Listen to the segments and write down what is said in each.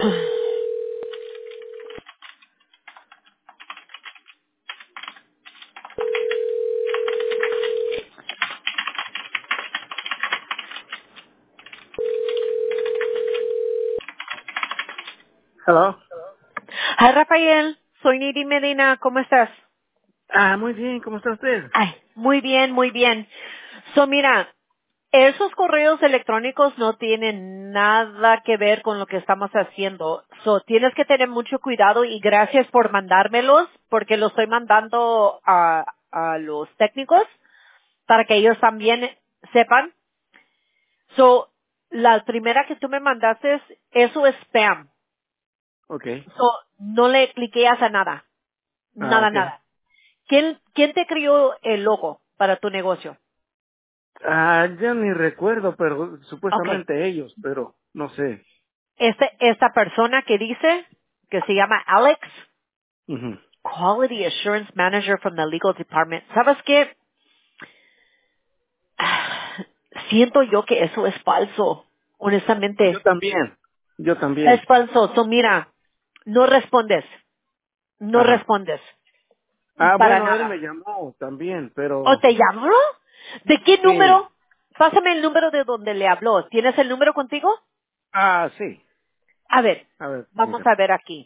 Hello. Hi, Rafael. Soy Nidi Medina. ¿Cómo estás? Muy bien, ¿cómo está usted? Ay, muy bien, muy bien. So, mira, esos correos electrónicos no tienen nada que ver con lo que estamos haciendo. So, tienes que tener mucho cuidado y gracias por mandármelos porque los estoy mandando a los técnicos para que ellos también sepan. So, la primera que tú me mandaste, eso es spam. Okay. So, no le cliqueas a nada. Nada, Okay. nada. ¿Quién te crió el logo para tu negocio? Ya ni recuerdo, pero Okay. supuestamente ellos, pero no sé. Esta persona que dice, que se llama Alex, Ujú. Quality Assurance Manager from the Legal Department. ¿Sabes qué? Siento yo que eso es falso. Yo Honestamente, también. Yo también. es falso. So, mira, no respondes. No Ajá. respondes. Para Bueno, él me nada. llamó también, ¿O pero te llamó? ¿De qué sí. número? Pásame el número de donde le habló. ¿Tienes el número contigo? Sí. A ver, A ver, vamos permítame. a ver aquí.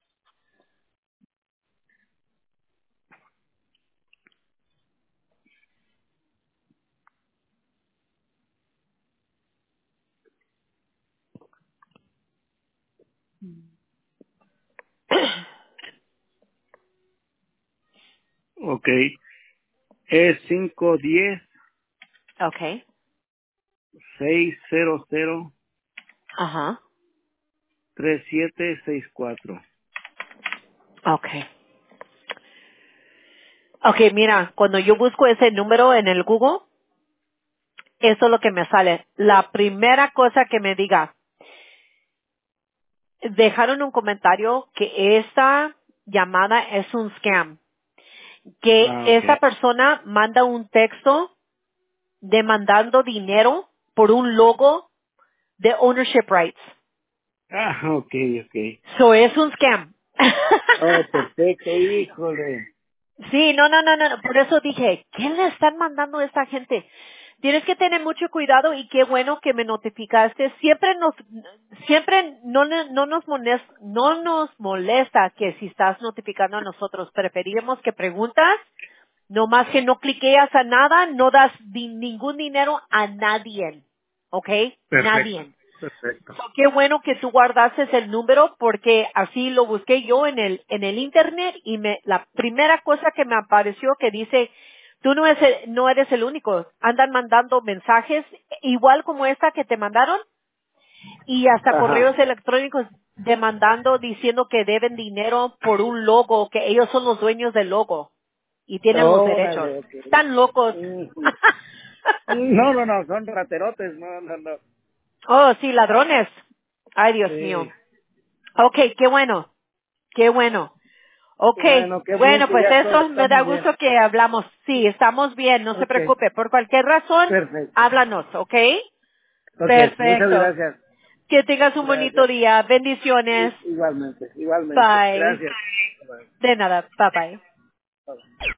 Okay. Es Okay. 510-600-3764. Ajá. Okay. Okay, mira, cuando yo busco ese número en el Google, eso es lo que me sale. La primera cosa que me diga, dejaron un comentario que esta llamada es un scam, que esa Okay. persona manda un texto demandando dinero por un logo de ownership rights. Okay. So es un scam. Perfecto, híjole. Sí, no. Por eso dije, ¿qué le están mandando a esta gente? Tienes que tener mucho cuidado y qué bueno que me notificaste. Siempre no nos molesta que si estás notificando a nosotros. Preferimos que preguntas, no más que no cliqueas a nada, no das ningún dinero a nadie. ¿Ok? Perfecto. Nadie. Perfecto. So, qué bueno que tú guardaste el número porque así lo busqué yo en el internet y la primera cosa que me apareció que dice, tú no eres el único, andan mandando mensajes igual como esta que te mandaron y hasta Ajá. correos electrónicos demandando diciendo que deben dinero por un logo, que ellos son los dueños del logo y tienen los derechos. Órale, ok. Están locos. Ujú. No, son raterotes, no. Oh, sí, ladrones. Ay, Dios mío. Sí. Okay, qué bueno, qué bueno. Okay, Bueno, qué bien bueno, que pues ya todo eso me da estamos bien. gusto que hablamos. Sí, estamos bien, no se Ok, preocupe. Por cualquier razón, perfecto. háblanos, ¿ok? Ok, muchas Perfecto. gracias. Que tengas un bonito Gracias. día. Bendiciones. Igualmente. Bye. Gracias. Bye. De nada. Bye bye. Bye.